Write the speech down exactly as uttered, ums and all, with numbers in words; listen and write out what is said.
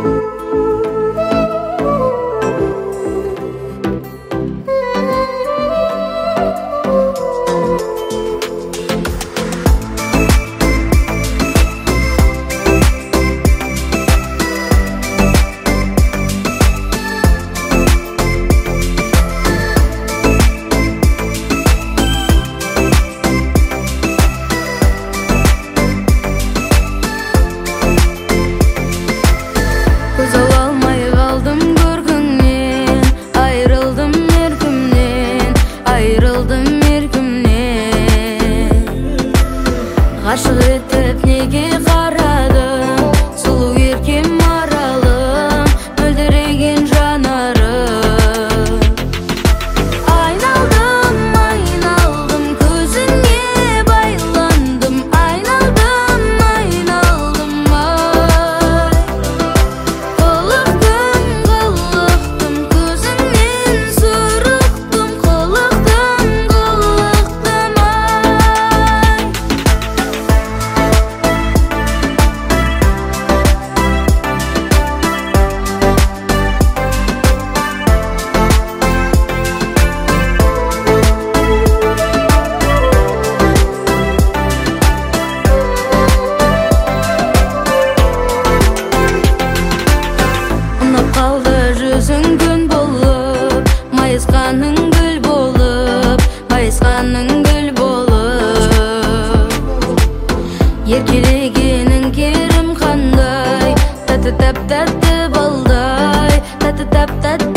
Ғашық етіп неге қарадың, сұлу еркем маралым, мөлдіреген жанарым. Айналдым, айналдым, көзіңе байландым, айналдым, айналдым, ай. Қылықтым, қылықтым, көзіңнен сұрықтым, қылықтым, қылықтым, ай. Қалды жүзің күн болып, майысқаның гүл болып, майысқаның гүл болып. Еркелегенің керім қандай, тәтті тәп тәтті балдай, тәтті тәп тәтті